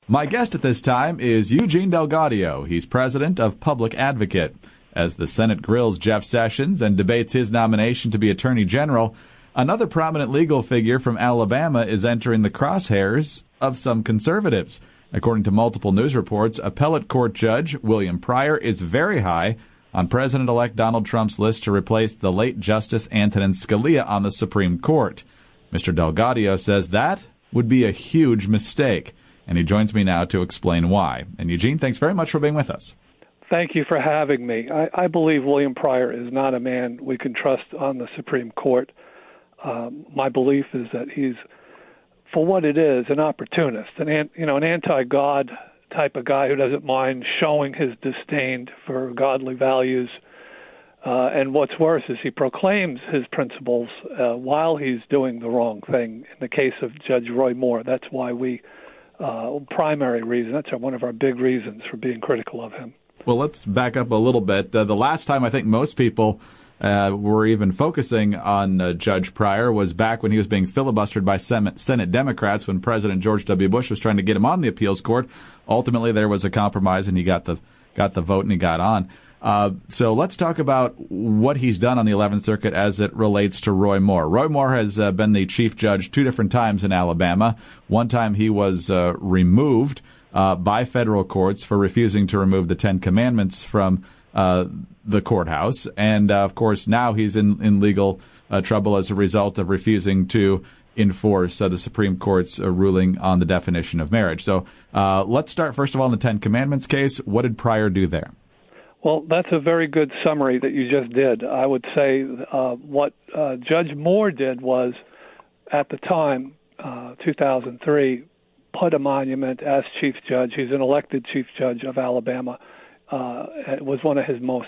My guest at this time is Eugene Delgadio. He's president of Public Advocate. As the Senate grills Jeff Sessions and debates his nomination to be Attorney General, another prominent legal figure from Alabama is entering the crosshairs of some conservatives. According to multiple news reports, appellate court judge William Pryor is very high on President-elect Donald Trump's list to replace the late Justice Antonin Scalia on the Supreme Court. Mr. Delgadio says that would be a huge mistake, and he joins me now to explain why. And Eugene, thanks very much for being with us. Thank you for having me. I believe William Pryor is not a man we can trust on the Supreme Court. My belief is that he's, for what it is, an opportunist, an anti-God type of guy who doesn't mind showing his disdain for godly values. And what's worse is he proclaims his principles while he's doing the wrong thing. In the case of Judge Roy Moore, that's why primary reason, that's one of our big reasons for being critical of him. Well, let's back up a little bit. The last time I think most people were even focusing on Judge Pryor was back when he was being filibustered by Senate Democrats when President George W. Bush was trying to get him on the appeals court. Ultimately, there was a compromise, and he got the vote and he got on. So let's talk about what he's done on the 11th Circuit as it relates to Roy Moore. Roy Moore has been the chief judge two different times in Alabama. One time he was removed by federal courts for refusing to remove the Ten Commandments from the courthouse. And, of course, now he's in legal trouble as a result of refusing to enforce the Supreme Court's ruling on the definition of marriage. So let's start, first of all, in the Ten Commandments case. What did Pryor do there? Well, that's a very good summary that you just did. I would say what Judge Moore did was, at the time, 2003, put a monument as chief judge. He's an elected chief judge of Alabama. It was one of his most,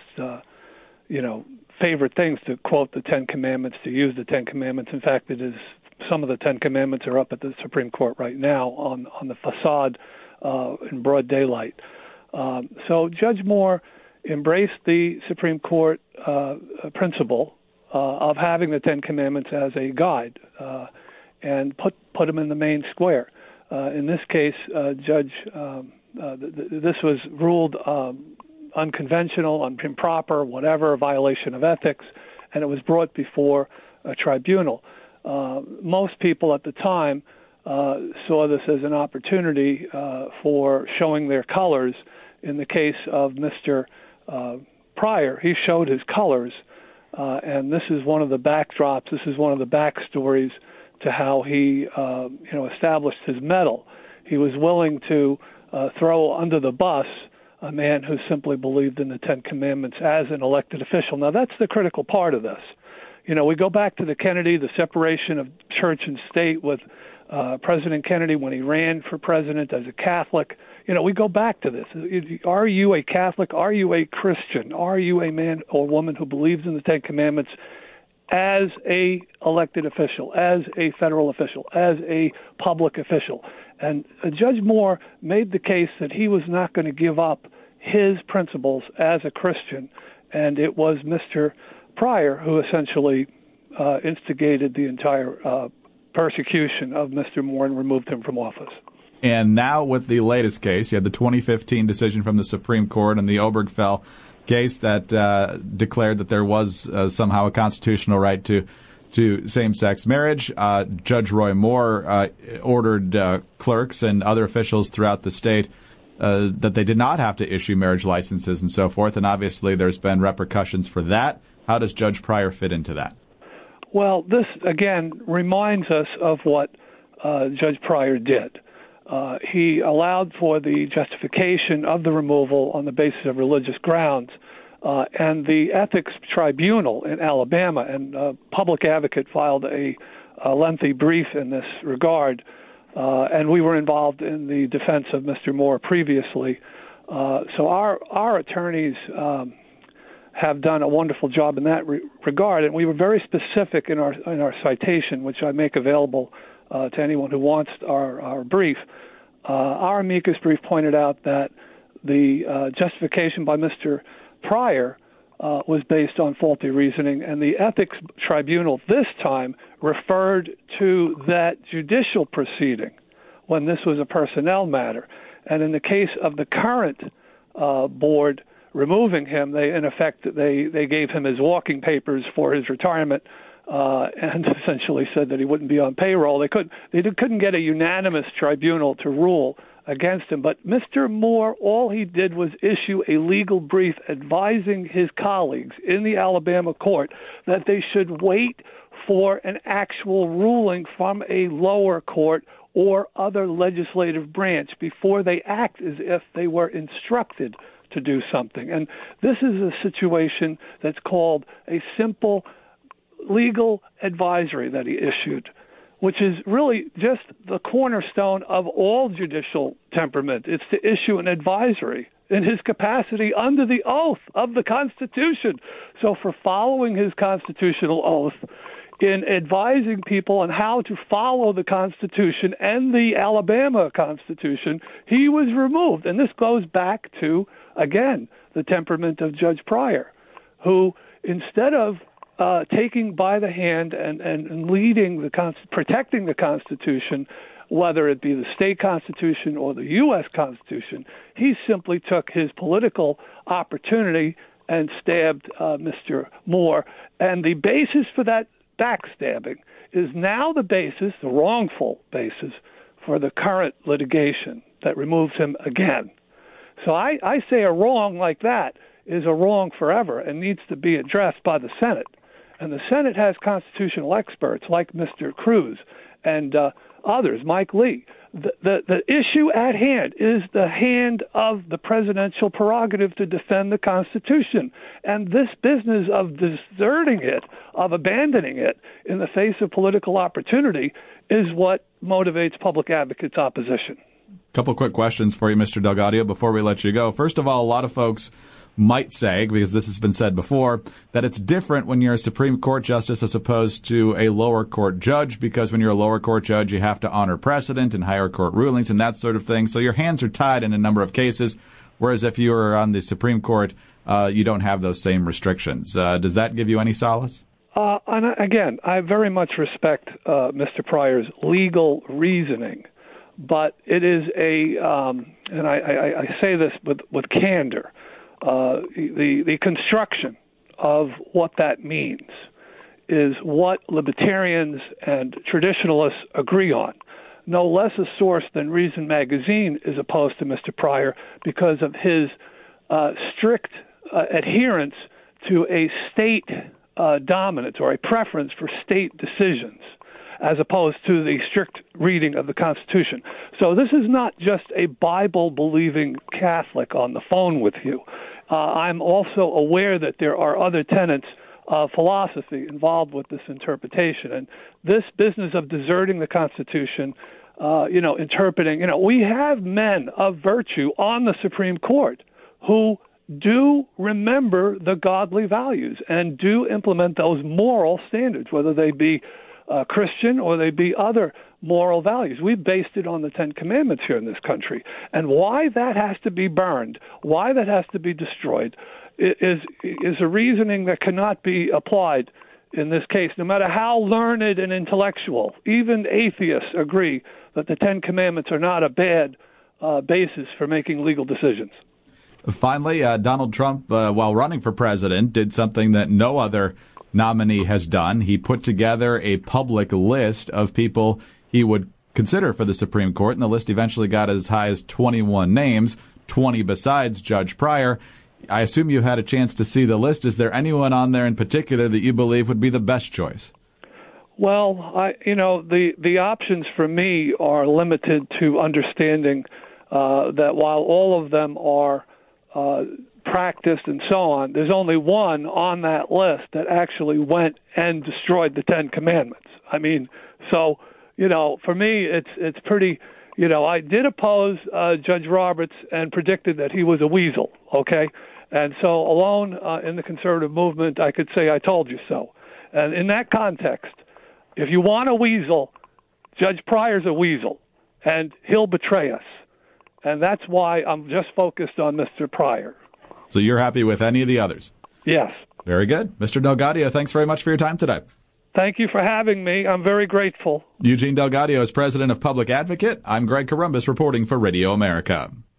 favorite things to quote the Ten Commandments, to use the Ten Commandments. In fact, it is some of the Ten Commandments are up at the Supreme Court right now on the facade in broad daylight. So Judge Moore embraced the Supreme Court principle of having the Ten Commandments as a guide and put them in the main square. In this case, this was ruled unconventional, improper, whatever, a violation of ethics, and it was brought before a tribunal. Most people at the time saw this as an opportunity for showing their colors. In the case of Mr. Pryor, he showed his colors, and this is one of the backdrops, this is one of the backstories to how he established his mettle. He was willing to throw under the bus a man who simply believed in the Ten Commandments as an elected official. Now, that's the critical part of this. We go back to the separation of church and state with President Kennedy when he ran for president as a Catholic. We go back to this. Are you a Catholic? Are you a Christian? Are you a man or woman who believes in the Ten Commandments as a elected official, as a federal official, as a public official? And Judge Moore made the case that he was not going to give up his principles as a Christian, and it was Mr. Pryor who essentially instigated the entire persecution of Mr. Moore and removed him from office. And now with the latest case, you had the 2015 decision from the Supreme Court and the Obergefell case that declared that there was somehow a constitutional right to same-sex marriage. Judge Roy Moore ordered clerks and other officials throughout the state that they did not have to issue marriage licenses and so forth, and obviously there's been repercussions for that. How does Judge Pryor fit into that? Well, this, again, reminds us of what Judge Pryor did. He allowed for the justification of the removal on the basis of religious grounds, and the Ethics Tribunal in Alabama, and Public Advocate filed a lengthy brief in this regard, and we were involved in the defense of Mr. Moore previously. So our attorneys have done a wonderful job in that regard, and we were very specific in our citation, which I make available to anyone who wants our brief. Our amicus brief pointed out that the justification by Mr. Pryor was based on faulty reasoning, and the Ethics Tribunal this time referred to that judicial proceeding when this was a personnel matter. And in the case of the current board removing him, they gave him his walking papers for his retirement and essentially said that he wouldn't be on payroll. They couldn't get a unanimous tribunal to rule against him. But Mr. Moore, all he did was issue a legal brief advising his colleagues in the Alabama court that they should wait for an actual ruling from a lower court or other legislative branch before they act as if they were instructed to do something. And this is a situation that's called a simple legal advisory that he issued, which is really just the cornerstone of all judicial temperament. It's to issue an advisory in his capacity under the oath of the Constitution. So for following his constitutional oath, in advising people on how to follow the Constitution and the Alabama Constitution, he was removed. And this goes back to, again, the temperament of Judge Pryor, who instead of taking by the hand and leading protecting the Constitution, whether it be the state Constitution or the U.S. Constitution, he simply took his political opportunity and stabbed Mr. Moore. And the basis for that backstabbing is now the wrongful basis for the current litigation that removes him again. So I say a wrong like that is a wrong forever and needs to be addressed by the Senate. And the Senate has constitutional experts like Mr. Cruz and others, Mike Lee. The issue at hand is the hand of the presidential prerogative to defend the Constitution. And this business of deserting it, of abandoning it in the face of political opportunity is what motivates public advocates' opposition. A couple quick questions for you, Mr. DelGaudio, before we let you go. First of all, a lot of folks might say, because this has been said before, that it's different when you're a Supreme Court justice as opposed to a lower court judge, because when you're a lower court judge, you have to honor precedent and higher court rulings and that sort of thing. So your hands are tied in a number of cases, whereas if you are on the Supreme Court, you don't have those same restrictions. Does that give you any solace? And again, I very much respect Mr. Pryor's legal reasoning, but it is and I say this with candor, the construction of what that means is what libertarians and traditionalists agree on. No less a source than Reason Magazine is opposed to Mr. Pryor because of his strict adherence to a state dominance or a preference for state decisions, as opposed to the strict reading of the Constitution. So this is not just a Bible-believing Catholic on the phone with you. I'm also aware that there are other tenets of philosophy involved with this interpretation. And this business of deserting the Constitution, interpreting, we have men of virtue on the Supreme Court who do remember the godly values and do implement those moral standards, whether they be Christian or they be other moral values. We've based it on the Ten Commandments here in this country. And why that has to be burned, why that has to be destroyed, is a reasoning that cannot be applied in this case, no matter how learned and intellectual. Even atheists agree that the Ten Commandments are not a bad basis for making legal decisions. Finally, Donald Trump, while running for president, did something that no other nominee has done. He put together a public list of people he would consider for the Supreme Court, and the list eventually got as high as 21 names, 20 besides Judge Pryor. I assume you had a chance to see the list. Is there anyone on there in particular that you believe would be the best choice? Well, the options for me are limited to understanding that while all of them are practiced and so on, there's only one on that list that actually went and destroyed the Ten Commandments. I mean, so, for me, it's pretty, I did oppose Judge Roberts and predicted that he was a weasel, okay? And so alone in the conservative movement, I could say I told you so. And in that context, if you want a weasel, Judge Pryor's a weasel, and he'll betray us. And that's why I'm just focused on Mr. Pryor. So you're happy with any of the others? Yes. Very good. Mr. DelGaudio, thanks very much for your time today. Thank you for having me. I'm very grateful. Eugene Delgadio is president of Public Advocate. I'm Greg Corombos reporting for Radio America.